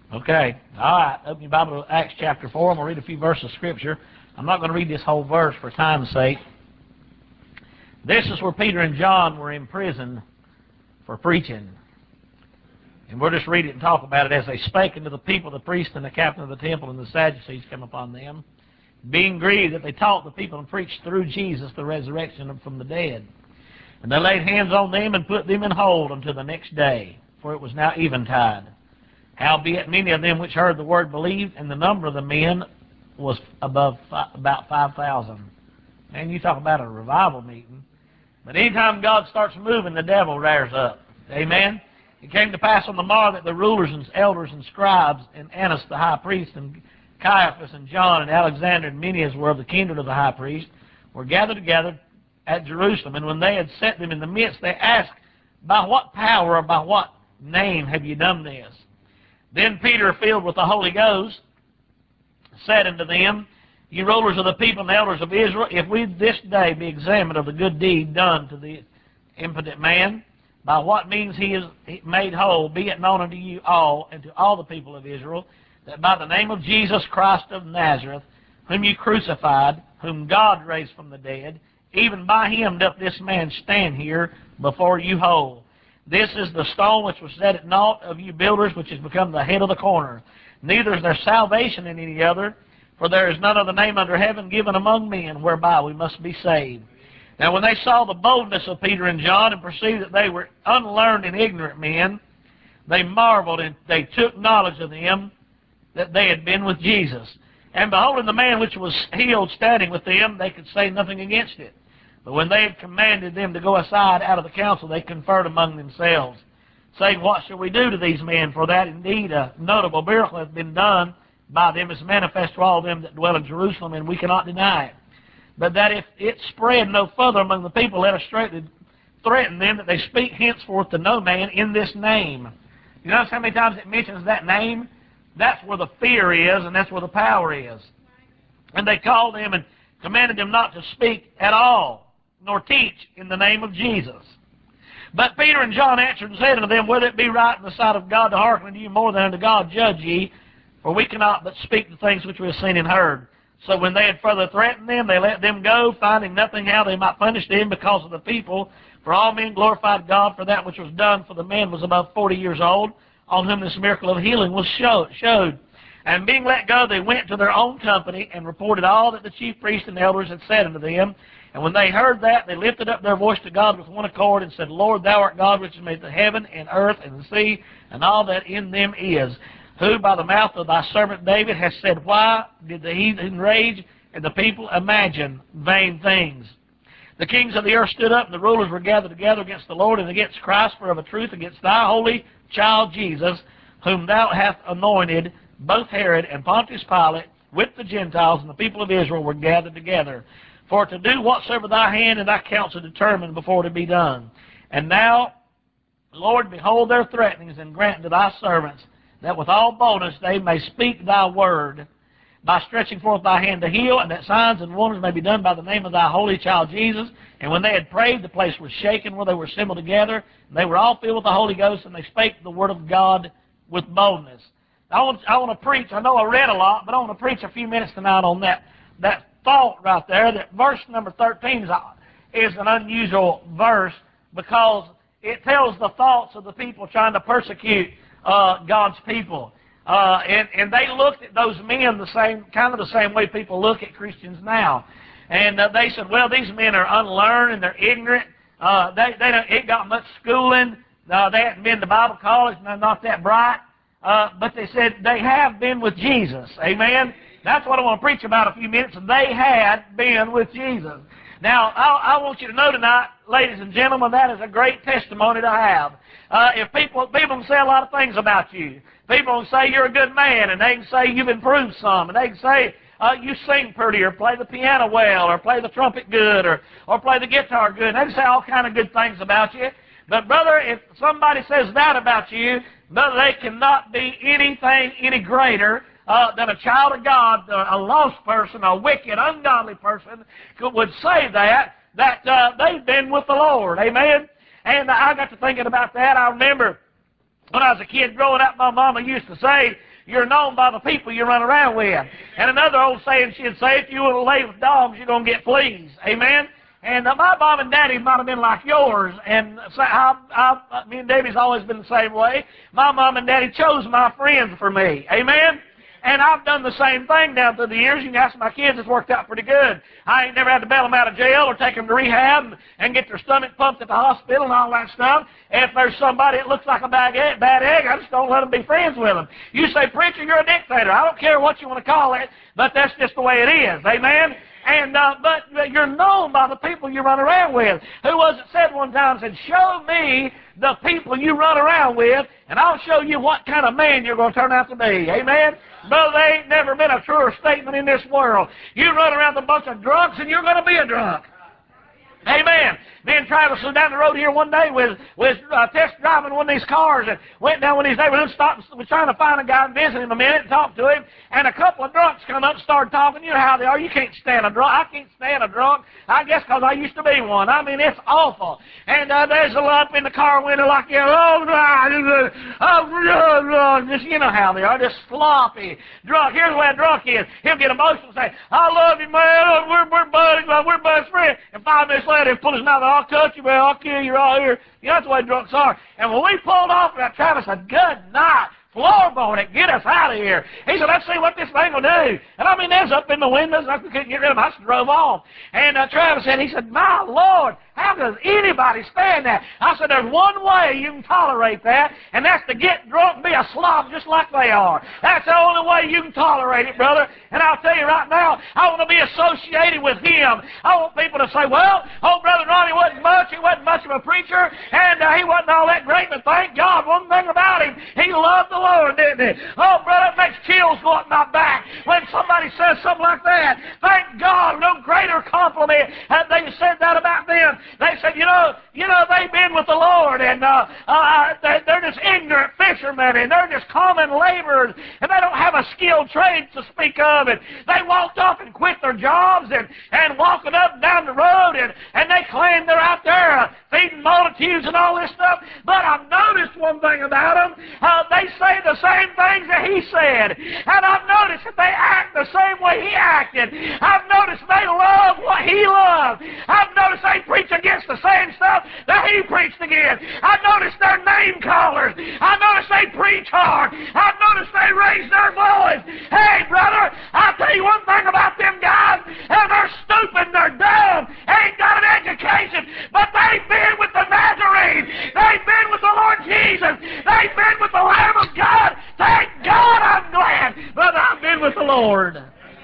Okay. All right. Open your Bible to Acts chapter 4. I'm going to read a few verses of Scripture. I'm not going to read this whole verse for time's sake. This is where Peter and John were imprisoned for preaching. And we'll just read it and talk about it. As they spake unto the people, the priest and the captain of the temple and the Sadducees came upon them, being grieved that they taught the people and preached through Jesus the resurrection from the dead. And they laid hands on them and put them in hold until the next day, for it was now eventide. Howbeit many of them which heard the word believed, and the number of the men was about 5,000. Man, you talk about a revival meeting. But anytime God starts moving, the devil rears up. Amen? It came to pass on the morrow that the rulers and elders and scribes, and Annas the high priest, and Caiaphas and John and Alexander and many as were of the kindred of the high priest, were gathered together at Jerusalem. And when they had set them in the midst, they asked, by what power or by what name have you done this? Then Peter, filled with the Holy Ghost, said unto them, ye rulers of the people and elders of Israel, if we this day be examined of the good deed done to the impotent man, by what means he is made whole, be it known unto you all and to all the people of Israel, that by the name of Jesus Christ of Nazareth, whom you crucified, whom God raised from the dead, even by him doth this man stand here before you whole. This is the stone which was set at naught of you builders, which has become the head of the corner. Neither is there salvation in any other, for there is none other name under heaven given among men whereby we must be saved. Now when they saw the boldness of Peter and John, and perceived that they were unlearned and ignorant men, they marveled, and they took knowledge of them that they had been with Jesus. And beholding the man which was healed standing with them, they could say nothing against it. But when they had commanded them to go aside out of the council, they conferred among themselves, saying, what shall we do to these men? For that indeed a notable miracle hath been done by them, is manifest to all them that dwell in Jerusalem, and we cannot deny it. But that if it spread no further among the people, let us straightly threaten them that they speak henceforth to no man in this name. You notice how many times it mentions that name? That's where the fear is, and that's where the power is. And they called them and commanded them not to speak at all, nor teach in the name of Jesus. But Peter and John answered and said unto them, whether it be right in the sight of God to hearken unto you more than unto God, judge ye, for we cannot but speak the things which we have seen and heard. So when they had further threatened them, they let them go, finding nothing how they might punish them because of the people. For all men glorified God for that which was done, for the man was above 40 years old, on whom this miracle of healing was showed. And being let go, they went to their own company, and reported all that the chief priests and elders had said unto them. And when they heard that, they lifted up their voice to God with one accord, and said, Lord, thou art God, which has made the heaven and earth and the sea, and all that in them is, who by the mouth of thy servant David has said, why did the heathen rage, and the people imagine vain things? The kings of the earth stood up, and the rulers were gathered together against the Lord and against Christ, for of a truth against thy holy child Jesus, whom thou hast anointed, both Herod and Pontius Pilate, with the Gentiles and the people of Israel, were gathered together, for to do whatsoever thy hand and thy counsel determined before to be done. And now, Lord, behold their threatenings, and grant to thy servants that with all boldness they may speak thy word, by stretching forth thy hand to heal, and that signs and wonders may be done by the name of thy holy child Jesus. And when they had prayed, the place was shaken where they were assembled together, and they were all filled with the Holy Ghost, and they spake the word of God with boldness. I want to preach. I know I read a lot, but I want to preach a few minutes tonight on that thought right there. That verse number 13 is an unusual verse, because it tells the thoughts of the people trying to persecute God's people. And they looked at those men the same way people look at Christians now. And they said, well, these men are unlearned and they're ignorant. They ain't got much schooling. They haven't been to Bible college, and they're not that bright. But they said they have been with Jesus. Amen? That's what I want to preach about a few minutes. They had been with Jesus. Now, I want you to know tonight, ladies and gentlemen, that is a great testimony to have. If people can say a lot of things about you. People can say you're a good man, and they can say you've improved some, and they can say you sing pretty, or play the piano well, or play the trumpet good, or play the guitar good. And they can say all kind of good things about you. But brother, if somebody says that about you, brother, they cannot be anything any greater than a child of God, a lost person, a wicked, ungodly person would say that they've been with the Lord. Amen? And I got to thinking about that. I remember when I was a kid growing up, my mama used to say, You're known by the people you run around with. And another old saying she'd say, if you want to lay with dogs, you're going to get fleas. Amen? And my mom and daddy might have been like yours, and so me and Debbie's always been the same way. My mom and daddy chose my friends for me. Amen? And I've done the same thing down through the years. You can ask my kids, it's worked out pretty good. I ain't never had to bail them out of jail or take them to rehab and get their stomach pumped at the hospital and all that stuff. If there's somebody that looks like a bad egg, I just don't let them be friends with them. You say, preacher, you're a dictator. I don't care what you want to call it, but that's just the way it is. Amen? And but you're known by the people you run around with. Who was it said one time, said, show me the people you run around with, and I'll show you what kind of man you're going to turn out to be. Amen? Brother, there ain't never been a truer statement in this world. You run around with a bunch of drunks, and you're going to be a drunk. Amen. Me and Travis was down the road here one day with test driving one of these cars and went down one of these neighborhoods, stopped, was trying to find a guy and visit him a minute and talk to him. And a couple of drunks come up and started talking. You know how they are. You can't stand a drunk. I can't stand a drunk. I guess because I used to be one. I mean, it's awful. And there's a lump in the car window like, just, you know how they are, just sloppy drunk. Here's the way a drunk is. He'll get emotional and say, I love you, man. We're buddies. We're best friends. And 5 minutes later, he'll pull his mouth out. I'll cut you, man. I'll kill you right here. You know, that's the way drunks are. And when we pulled off, Travis said, good night. Floorboard it, get us out of here. He said, let's see what this thing will do. And I mean, there's up in the windows, I couldn't get rid of them. I just drove off. And Travis said, he said, my Lord, how does anybody stand that? I said, there's one way you can tolerate that, and that's to get drunk and be a slob just like they are. That's the only way you can tolerate it, brother. And I'll tell you right now, I want to be associated with him. I want people to say, well, old Brother Ronnie wasn't much. He wasn't much of a preacher, and he wasn't all that great, but thank God, one thing about him, he loved the Lord, didn't he? Oh, brother, it makes chills go up my back when somebody says something like that. Thank God, no greater compliment had they said that about them. They said, you know, they've been with the Lord, and they're just ignorant fishermen, and they're just common laborers, and they don't have a skilled trade to speak of. And they walked off and quit their jobs and walking up and down the road, and they claim they're out there feeding multitudes and all this stuff. But I've noticed one thing about them. They say the same things that he said. And I've noticed that they act the same way he acted. I've noticed they love what he loved. I've noticed they preach against the same stuff that he preached against. I've noticed they're name callers. I've noticed they preach hard. I've noticed they raise their voice. Hey, brother, I'll tell you one thing about them guys. They're stupid, they're dumb, ain't got an education, but they've been with the Nazarene. They've been with the Lord Jesus. They've been with the Lamb of God. Thank God I'm glad, brother, I've been with the Lord.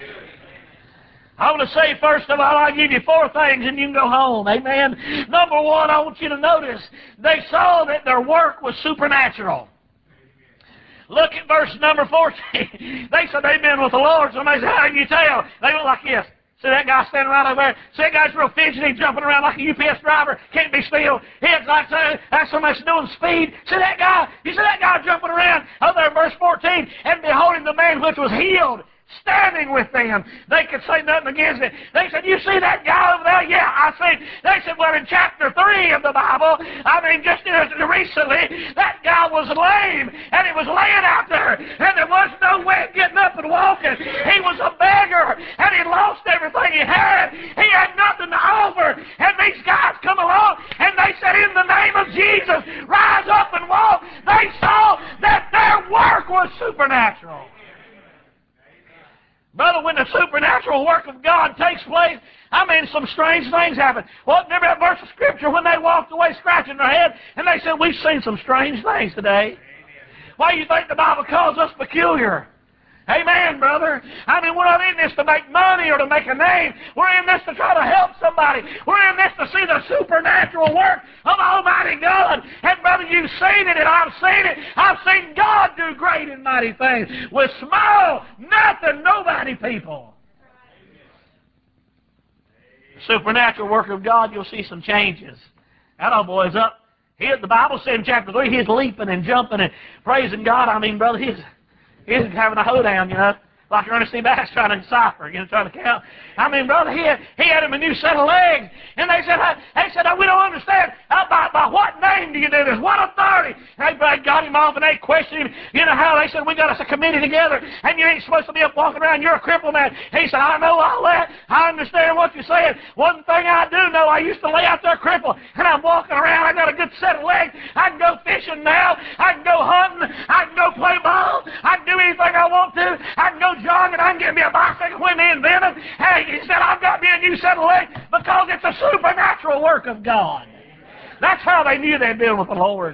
I want to say, first of all, I'll give you 4 things and you can go home. Amen. Number 1, I want you to notice they saw that their work was supernatural. Look at verse number 14. They said they've been with the Lord. Somebody said, how can you tell? They went like this. See that guy standing right over there? See that guy's real fidgety, jumping around like a UPS driver, can't be still. He's like that's somebody that's doing speed. See that guy? You see that guy jumping around? Over there in verse 14, and beholding the man which was healed, standing with them. They could say nothing against it. They said, you see that guy over there? Yeah, I see. They said, well, in chapter 3 of the Bible, I mean, just recently, that guy was lame, and he was laying out there, and there was no way of getting up and walking. He was a beggar, and he lost everything he had. He had nothing to offer. And these guys come along, and they said, in the name of Jesus, rise up and walk. They saw that their work was supernatural. Brother, when the supernatural work of God takes place, I mean, some strange things happen. Well, remember that verse of Scripture when they walked away scratching their head, and they said, we've seen some strange things today. Why do you think the Bible calls us peculiar? Amen, brother. I mean, we're not in this to make money or to make a name. We're in this to try to help somebody. We're in this to see the supernatural work of Almighty God. And, brother, you've seen it, and I've seen it. I've seen God do great and mighty things with small, nothing, nobody people. The supernatural work of God, you'll see some changes. That old boy's up. The Bible said in chapter 3, he's leaping and jumping and praising God. I mean, brother, he's having a hoedown, you know. like Ernest C. Bass trying to decipher, trying to count. I mean, brother, he had him a new set of legs, and they said, we don't understand. By what name do you do this? What authority? And they got him off, and they questioned him. You know how they said, we got us a committee together, and you ain't supposed to be up walking around. You're a crippled man. He said, I know all that. I understand what you're saying. One thing I do know, I used to lay out there crippled, and I'm walking around. I got a good set of legs. I can go fishing now. I can go hunting. I can go play ball. I can do anything I want to. I can go jogging. I can get me a bicycle when they invent them. Hey, he said, I've got me a new set of legs because it's a supernatural work of God. That's how they knew they'd been with the Lord.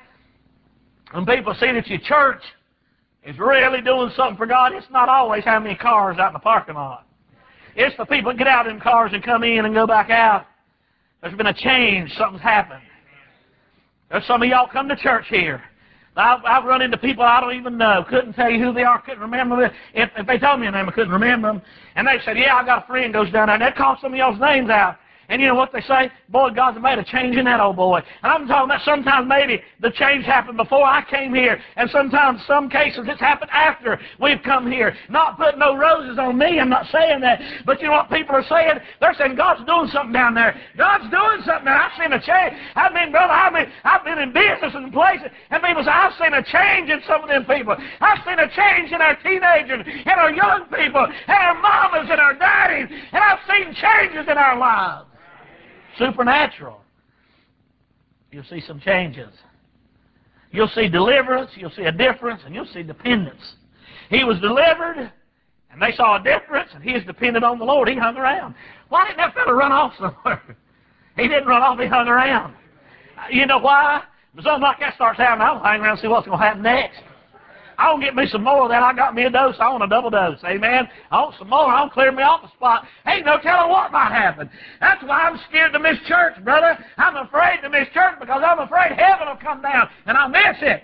When people see that your church is really doing something for God, it's not always how many cars out in the parking lot. It's the people that get out in cars and come in and go back out. There's been a change. Something's happened. There's some of y'all come to church here. I've run into people I don't even know. Couldn't tell you who they are. Couldn't remember them. If they told me a name, I couldn't remember them. And they said, yeah, I got a friend goes down there. And they'd call some of y'all's names out. And you know what they say? Boy, God's made a change in that old boy. And I'm talking about sometimes maybe the change happened before I came here. And sometimes, some cases, it's happened after we've come here. Not putting no roses on me. I'm not saying that. But you know what people are saying? They're saying God's doing something down there. God's doing something there. I've seen a change. I mean, brother, I've been in business and places. And people say, I've seen a change in some of them people. I've seen a change in our teenagers and our young people and our mamas and our daddies. And I've seen changes in our lives. Supernatural. You'll see some changes. You'll see deliverance, you'll see a difference, and you'll see dependence. He was delivered, and they saw a difference, and he is dependent on the Lord. He hung around. Why didn't that fellow run off somewhere? He didn't run off, he hung around. You know why? When something like that starts happening, I'll hang around and see what's going to happen next. I want to get me some more of that. I got me a dose. I want a double dose. Amen. I want some more. I want to clear me off the spot. Ain't no telling what might happen. That's why I'm scared to miss church, brother. I'm afraid to miss church because I'm afraid heaven will come down and I'll miss it.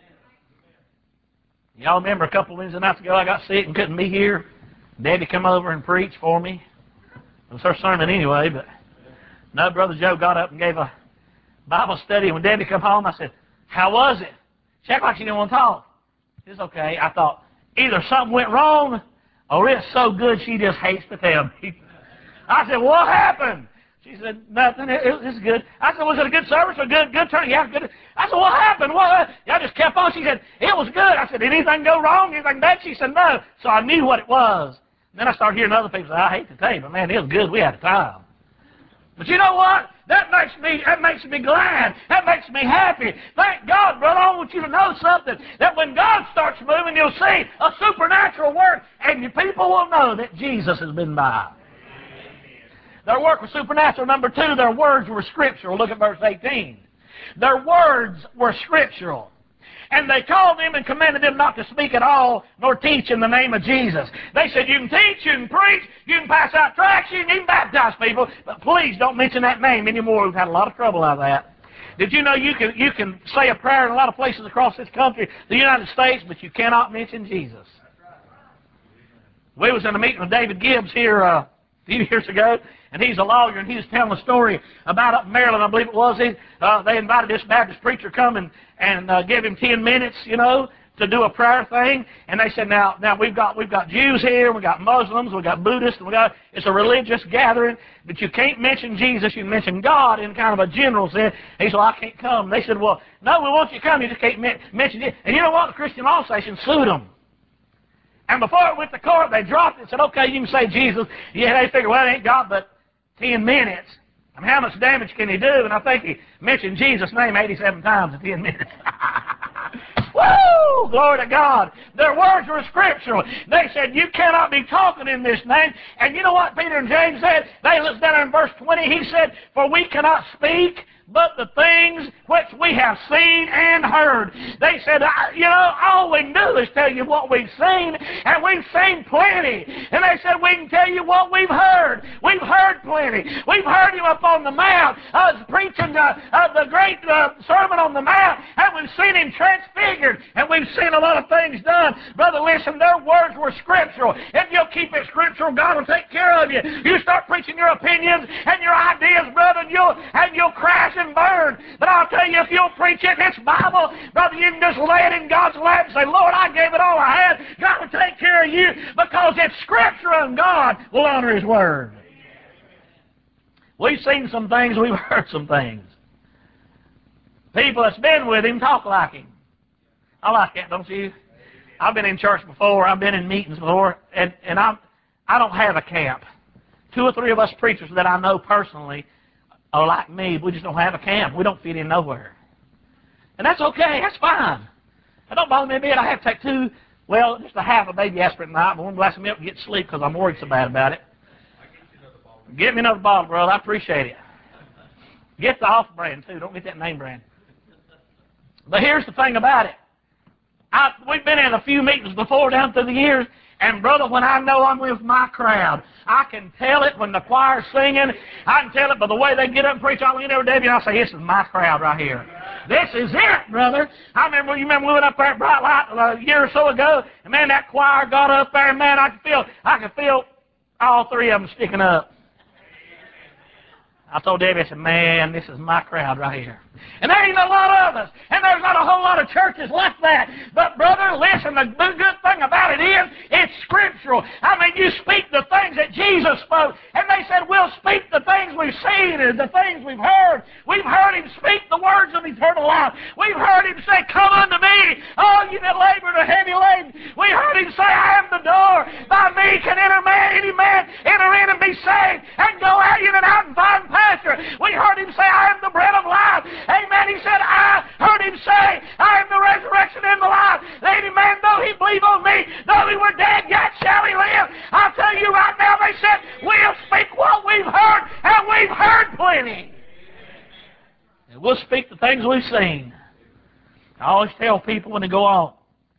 Y'all remember a couple of Wednesday nights ago I got sick and couldn't be here? Debbie come over and preached for me. It was her sermon anyway, but no, Brother Joe got up and gave a Bible study. When Debbie come home, I said, how was it? She acted like she didn't want to talk. It's okay. I thought, either something went wrong or it's so good she just hates to tell me. I said, what happened? She said, nothing. It's good. I said, was it a good service or good turn? Yeah, good. I said, what happened? What? I just kept on. She said, it was good. I said, did anything go wrong? Anything bad? She said, no. So I knew what it was. Then I started hearing other people say, I hate to tell you, but man, it was good. We had a time. But you know what? That makes me glad. That makes me happy. Thank God, brother. I want you to know something. That when God starts moving, you'll see a supernatural work, and your people will know that Jesus has been by. Their work was supernatural. Number two, their words were scriptural. Look at verse 18. Their words were scriptural. And they called them and commanded them not to speak at all, nor teach in the name of Jesus. They said, you can teach, you can preach, you can pass out tracts, you can even baptize people, but please don't mention that name anymore. We've had a lot of trouble out of that. Did you know you can say a prayer in a lot of places across this country, the United States, but you cannot mention Jesus? We was in a meeting with David Gibbs here a few years ago, and he's a lawyer, and he was telling a story about up in Maryland, I believe it was. They invited this Baptist preacher come and give him 10 minutes, to do a prayer thing. And they said, now we've got Jews here, we've got Muslims, we've got Buddhists, and it's a religious gathering, but you can't mention Jesus, you can mention God in kind of a general sense. He said, well, I can't come. They said, well, no, we want you to come, you just can't mention it. And you know what? The Christian Law Station sued them. And before it went to court, they dropped it and said, okay, you can say Jesus. Yeah, they figured, well, it ain't got but 10 minutes. I mean, how much damage can he do? And I think he mentioned Jesus' name 87 times in 10 minutes. Woo! Glory to God. Their words were scriptural. They said, you cannot be talking in this name. And you know what Peter and James said? They looked down in verse 20. He said, for we cannot speak but the things which we have seen and heard. They said, all we can do is tell you what we've seen, and we've seen plenty. And they said, we can tell you what we've heard. We've heard plenty. We've heard him up on the mount, preaching the great Sermon on the Mount, and we've seen him transfigured, and we've seen a lot of things done. Brother, listen, their words were scriptural. If you'll keep it scriptural, God will take care of you. You start preaching your opinions and your ideas, brother, and you'll crash and burn. But I'll tell you, if you'll preach it, it's Bible, brother, you can just lay it in God's lap and say, Lord, I gave it all I had. God will take care of you because it's Scripture and God will honor His Word. We've seen some things, we've heard some things. People that's been with Him talk like Him. I like that, don't you? I've been in church before, I've been in meetings before, and I don't have a camp. 2 or 3 of us preachers that I know personally are like me. We just don't have a camp. We don't fit in nowhere. And that's okay. That's fine. It don't bother me a bit. I have to take just a half a baby aspirin at night, but one glass of milk to get to sleep because I'm worried so bad about it. Get me another bottle, brother. I appreciate it. Get the off brand, too. Don't get that name brand. But here's the thing about it. We've been in a few meetings before down through the years, and brother, when I know I'm with my crowd, I can tell it when the choir's singing. I can tell it by the way they get up and preach. I'll lean over to Debbie and I'll say, this is my crowd right here. This is it, brother. You remember we went up there at Bright Light a year or so ago, and man, that choir got up there, and man, I could feel all 3 of them sticking up. I told Debbie, I said, man, this is my crowd right here. And there ain't a lot of us. And there's not a whole lot of churches like that. But, brother, listen, the good thing about it is it's scriptural. I mean, you speak the things that Jesus spoke. And they said, we'll speak the things we've seen and the things we've heard. We've heard Him speak the words of eternal life. We've heard Him say, come unto me, all you that labor and are heavy laden. We heard Him say, I am the door. By me can any man enter in and be saved and go out in and out and find pasture. We heard Him say, I am the bread of life. Amen. He said, I heard Him say, I am the resurrection and the life. Any man, though he believe on me, though he were dead, yet shall he live. I'll tell you right now, they said, we'll speak what we've heard, and we've heard plenty. And we'll speak the things we've seen. I always tell people when they go out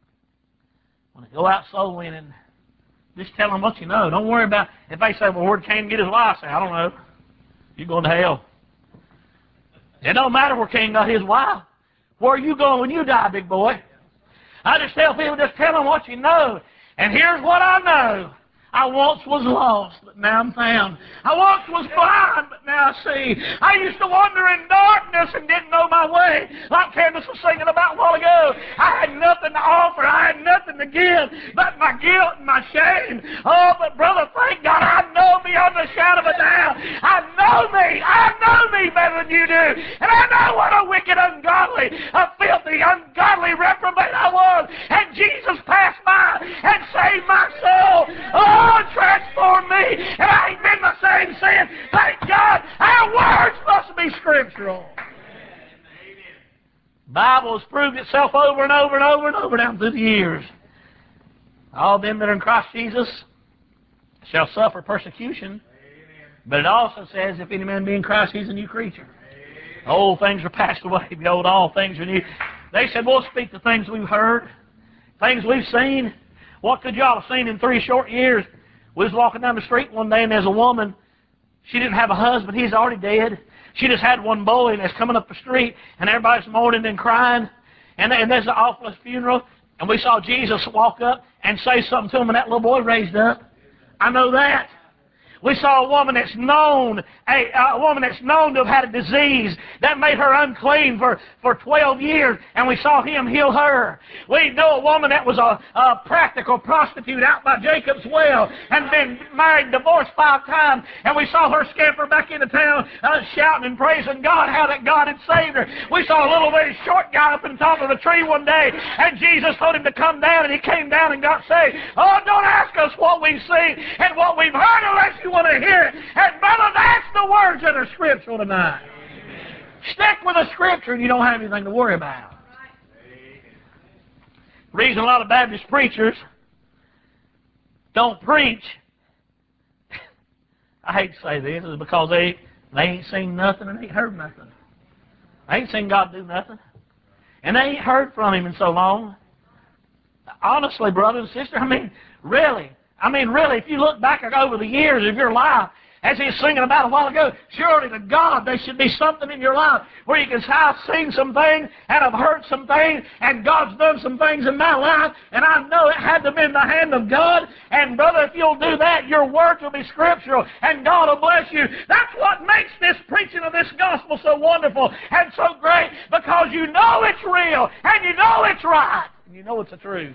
soul winning, just tell them what you know. Don't worry about, if they say, well, where'd Cain get his wife? Say, I don't know. You're going to hell. It don't matter where Cain got his wife. Where are you going when you die, big boy? I just tell people, just tell them what you know. And here's what I know. I once was lost, but now I'm found. I once was blind, but now I see. I used to wander in darkness and didn't know my way, like Candace was singing about a while ago. I had nothing to offer. I had nothing to give but my guilt and my shame. Oh, but brother, thank God I know beyond the shadow of a doubt. I know me better than you do. And I know what a wicked, ungodly, a filthy, ungodly reprobate I was. And Jesus passed by and saved my soul. Oh, transformed me, and I ain't been the same since. Thank God, our words must be scriptural. The Bible has proved itself over and over and over and over down through the years. All them that are in Christ Jesus shall suffer persecution. But it also says, if any man be in Christ, he's a new creature. Old things are passed away. Behold, all things are new. They said, we'll speak the things we've heard, things we've seen. What could y'all have seen in 3 short years? We was walking down the street one day, and there's a woman. She didn't have a husband. He's already dead. She just had one boy, and it's coming up the street, and everybody's mourning and crying. And there's an awfulest funeral, and we saw Jesus walk up and say something to him, and that little boy raised up. I know that. We saw a woman that's known, to have had a disease that made her unclean for 12 years, and we saw Him heal her. We know a woman that was a practical prostitute out by Jacob's well and been married, divorced 5 times, and we saw her scamper back into town shouting and praising God how that God had saved her. We saw a little very short guy up in the top of a tree one day, and Jesus told him to come down, and he came down and got saved. Oh, don't ask us what we've seen and what we've heard unless you want to hear it. And brother, that's the words that are scriptural tonight. Amen. Stick with the scripture and you don't have anything to worry about. The reason a lot of Baptist preachers don't preach, I hate to say this, is because they ain't seen nothing and ain't heard nothing. They ain't seen God do nothing. And they ain't heard from Him in so long. Honestly, brother and sister, really, if you look back over the years of your life, as he was singing about a while ago, surely to God there should be something in your life where you can say, I've seen some things and I've heard some things and God's done some things in my life and I know it had to be in the hand of God. And brother, if you'll do that, your words will be scriptural and God will bless you. That's what makes this preaching of this gospel so wonderful and so great, because you know it's real and you know it's right and you know it's the truth.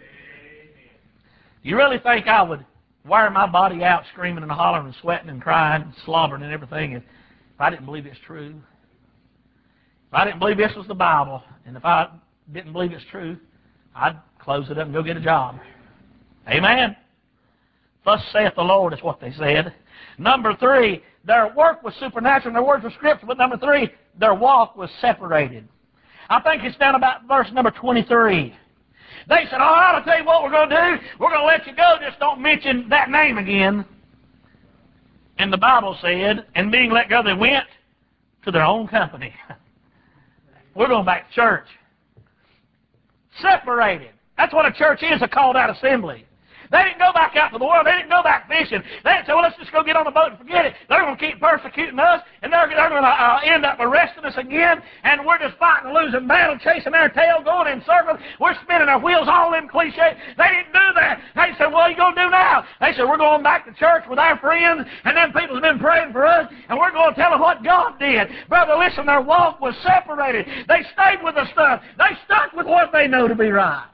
You really think I would wear my body out screaming and hollering and sweating and crying and slobbering and everything if I didn't believe it's true? If I didn't believe this was the Bible, and if I didn't believe it's true, I'd close it up and go get a job. Amen? Thus saith the Lord is what they said. Number 3, their work was supernatural and their words were scriptural. But number 3, their walk was separated. I think it's down about verse number 23. They said, all right, I'll tell you what we're going to do. We're going to let you go. Just don't mention that name again. And the Bible said, and being let go, they went to their own company. We're going back to church. Separated. That's what a church is, a called out assembly. They didn't go back out to the world. They didn't go back fishing. They didn't say, well, let's just go get on the boat and forget it. They're going to keep persecuting us, and they're going to end up arresting us again, and we're just fighting a losing battle, chasing our tail, going in circles. We're spinning our wheels, all them cliches. They didn't do that. They said, what are you going to do now? They said, we're going back to church with our friends, and them people have been praying for us, and we're going to tell them what God did. Brother, listen, their walk was separated. They stayed with the stuff. They stuck with what they know to be right.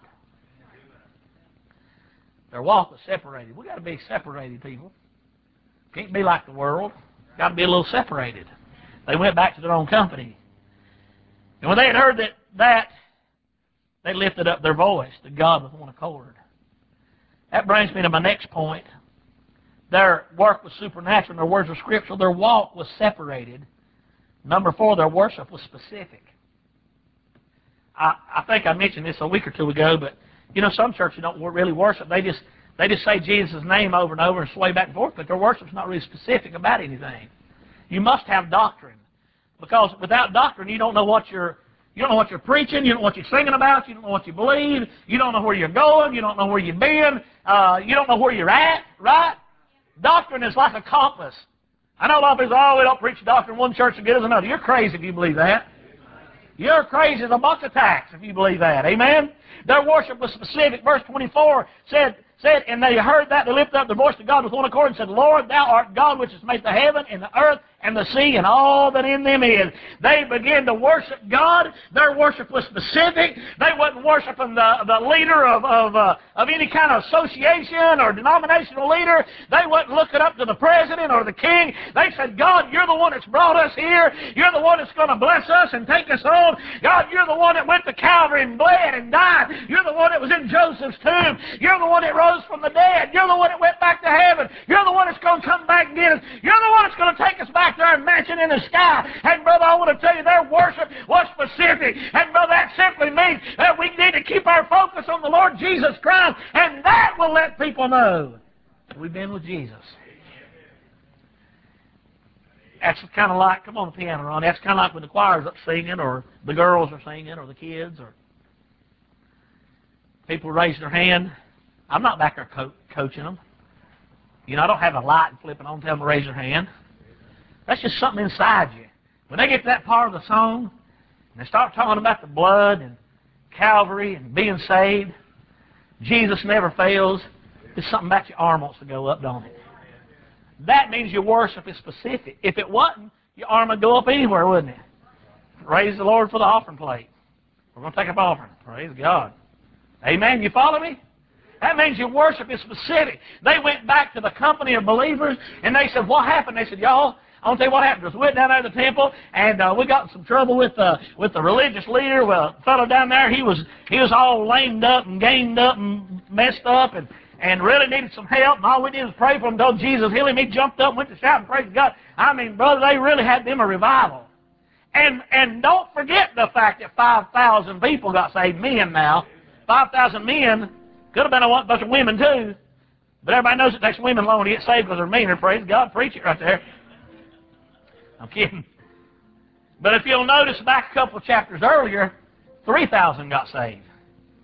Their walk was separated. We've got to be separated, people. Can't be like the world. Got to be a little separated. They went back to their own company. And when they had heard that they lifted up their voice to God with one accord. That brings me to my next point. Their work was supernatural and their words were scriptural. Their walk was separated. Number 4, their worship was specific. I think I mentioned this a week or two ago, but you know, some churches don't really worship. They just say Jesus' name over and over and sway back and forth, but their worship's not really specific about anything. You must have doctrine, because without doctrine, you don't know what you're preaching, you don't know what you're singing about, you don't know what you believe, you don't know where you're going, you don't know where you've been, you don't know where you're at, right? Doctrine is like a compass. I know a lot of people say, oh, we don't preach doctrine one church as good as another. You're crazy if you believe that. You're crazy as a bunch of tacks if you believe that. Amen? Their worship was specific. Verse 24 said, and they heard that, they lifted up their voice to God with one accord and said, Lord, thou art God which has made the heaven and the earth and the sea and all that in them is. They began to worship God. Their worship was specific. They wasn't worshiping the leader of any kind of association or denominational leader. They wasn't looking up to the president or the king. They said, God, you're the one that's brought us here. You're the one that's going to bless us and take us home. God, you're the one that went to Calvary and bled and died. You're the one that was in Joseph's tomb. You're the one that rose from the dead. You're the one that went back to heaven. You're the one that's going to come back and get us. You're the one that's going to take us back to our mansion in the sky. And brother, I want to tell you, their worship was specific. And brother, that simply means that we need to keep our focus on the Lord Jesus Christ, and that will let people know that we've been with Jesus. That's kind of like, come on, the piano, Ron. That's kind of like when the choir's up singing, or the girls are singing, or the kids, or people raise their hand. I'm not back there coaching them. You know, I don't have a light and flipping on, tell them to raise their hand. That's just something inside you. When they get to that part of the song, and they start talking about the blood and Calvary and being saved, Jesus never fails, there's something about your arm wants to go up, don't it? That means your worship is specific. If it wasn't, your arm would go up anywhere, wouldn't it? Praise the Lord for the offering plate. We're going to take up offering. Praise God. Amen. You follow me? That means your worship is specific. They went back to the company of believers, and they said, what happened? They said, y'all, I want to tell you what happened. We went down there to the temple, and we got in some trouble with the religious leader. Well, a fellow down there, he was all lamed up and gamed up and messed up, and really needed some help. And all we did was pray for him until Jesus healed him. He jumped up, went to shout and praise God. I mean, brother, they really had them a revival. And don't forget the fact that 5,000 people got saved, men now. 5,000 men, could have been a bunch of women too. But everybody knows it takes women long to get saved because they're meaner. Praise God, preach it right there. I'm kidding. But if you'll notice back a couple of chapters earlier, 3,000 got saved.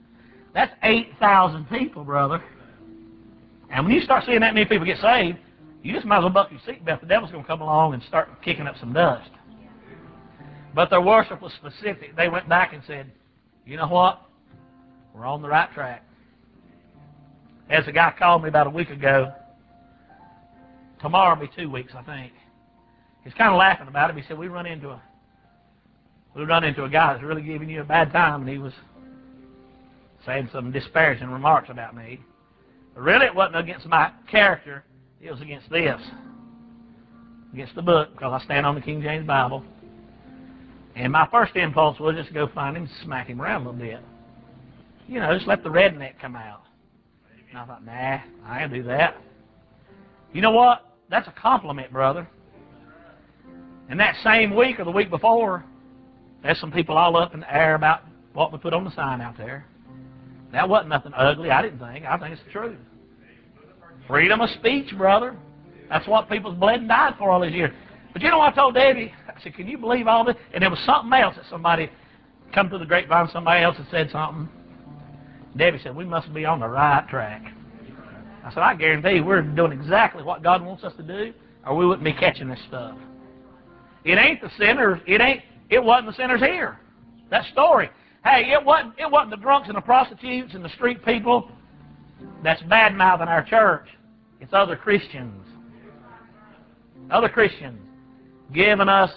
That's 8,000 people, brother. And when you start seeing that many people get saved, you just might as well buckle your seatbelt. The devil's going to come along and start kicking up some dust. But their worship was specific. They went back and said, you know what? We're on the right track. As a guy called me about a week ago, tomorrow will be 2 weeks, I think. He's kind of laughing about it. He said, we run into a guy that's really giving you a bad time, and he was saying some disparaging remarks about me. But really, it wasn't against my character. It was against this. Against the book, because I stand on the King James Bible. And my first impulse was just go find him and smack him around a little bit. You know, just let the redneck come out. And I thought, nah, I ain't do that. You know what? That's a compliment, brother. And that same week or the week before, there's some people all up in the air about what we put on the sign out there. That wasn't nothing ugly, I didn't think. I think it's the truth. Freedom of speech, brother. That's what people's bled and died for all these years. But you know what I told Debbie? I said, can you believe all this? And there was something else that somebody come through the grapevine, somebody else had said something. Debbie said, we must be on the right track. I said, I guarantee you we're doing exactly what God wants us to do, or we wouldn't be catching this stuff. It ain't the sinners. It wasn't the sinners here. That story. Hey, it wasn't the drunks and the prostitutes and the street people that's bad-mouthing our church. It's other Christians. Other Christians giving us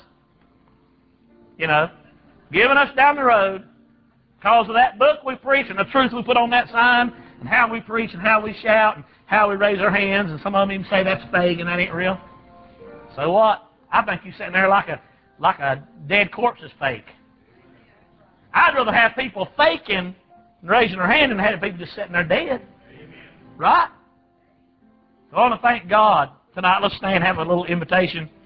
down the road because of that book we preach and the truth we put on that sign and how we preach and how we shout and how we raise our hands, and some of them even say that's fake and that ain't real. So what? I think you're sitting there like a dead corpse is fake. I'd rather have people faking and raising their hand than have people just sitting there dead. Right? So I want to thank God tonight. Let's stand and have a little invitation.